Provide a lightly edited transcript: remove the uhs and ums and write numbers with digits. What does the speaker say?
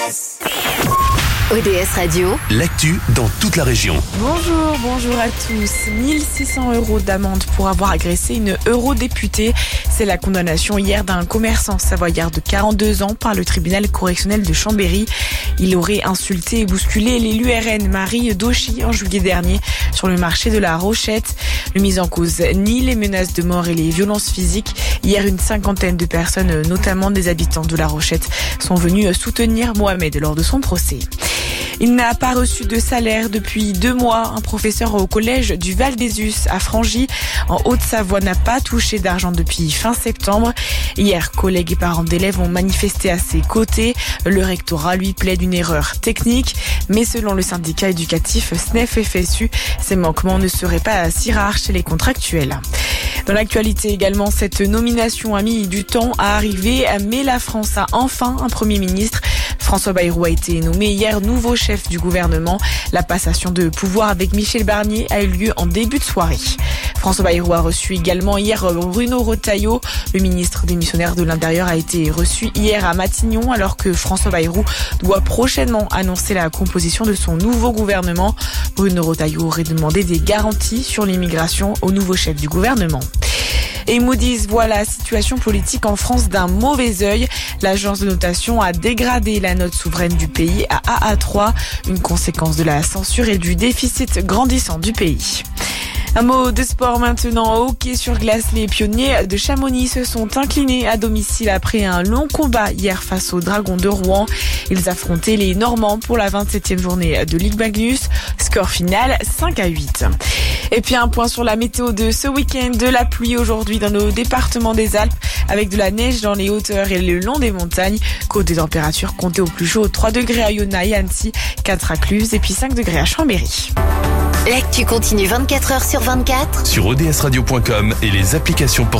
ODS Radio, l'actu dans toute la région. Bonjour à tous. 1600 € d'amende pour avoir agressé une eurodéputée. C'est la condamnation hier d'un commerçant savoyard de 42 ans par le tribunal correctionnel de Chambéry. Il aurait insulté et bousculé l'élu RN Marie Dauchy en juillet dernier sur le marché de la Rochette. Le mis en cause nie les menaces de mort et les violences physiques. Hier, une cinquantaine de personnes, notamment des habitants de la Rochette, sont venues soutenir Mohamed lors de son procès. Il n'a pas reçu de salaire depuis 2 mois. Un professeur au collège du Val-d'Ezus à Frangy, en Haute-Savoie, n'a pas touché d'argent depuis fin septembre. Hier, collègues et parents d'élèves ont manifesté à ses côtés. Le rectorat lui plaide une erreur technique, mais selon le syndicat éducatif SNEF-FSU, ces manquements ne seraient pas si rares chez les contractuels. Dans l'actualité également, cette nomination a mis du temps à arriver, mais la France a enfin un Premier ministre. François Bayrou a été nommé hier nouveau chef du gouvernement. La passation de pouvoir avec Michel Barnier a eu lieu en début de soirée. François Bayrou a reçu également hier Bruno Retailleau. Le ministre démissionnaire de l'Intérieur a été reçu hier à Matignon, alors que François Bayrou doit prochainement annoncer la composition de son nouveau gouvernement. Bruno Retailleau aurait demandé des garanties sur l'immigration au nouveau chef du gouvernement. Et Moody's voit la situation politique en France d'un mauvais œil. L'agence de notation a dégradé la note souveraine du pays à AA3, une conséquence de la censure et du déficit grandissant du pays. Un mot de sport maintenant. Au hockey sur glace, les pionniers de Chamonix se sont inclinés à domicile après un long combat hier face aux Dragons de Rouen. Ils affrontaient les Normands pour la 27e journée de Ligue Magnus. Score final 5-8. Et puis un point sur la météo de ce week-end. De la pluie aujourd'hui dans nos départements des Alpes, avec de la neige dans les hauteurs et le long des montagnes. Côté température, comptez au plus chaud 3 degrés à Yona et Annecy, 4 à Cluse et puis 5 degrés à Chambéry. l'actu continue 24 h sur 24 Sur odsradio.com et les applications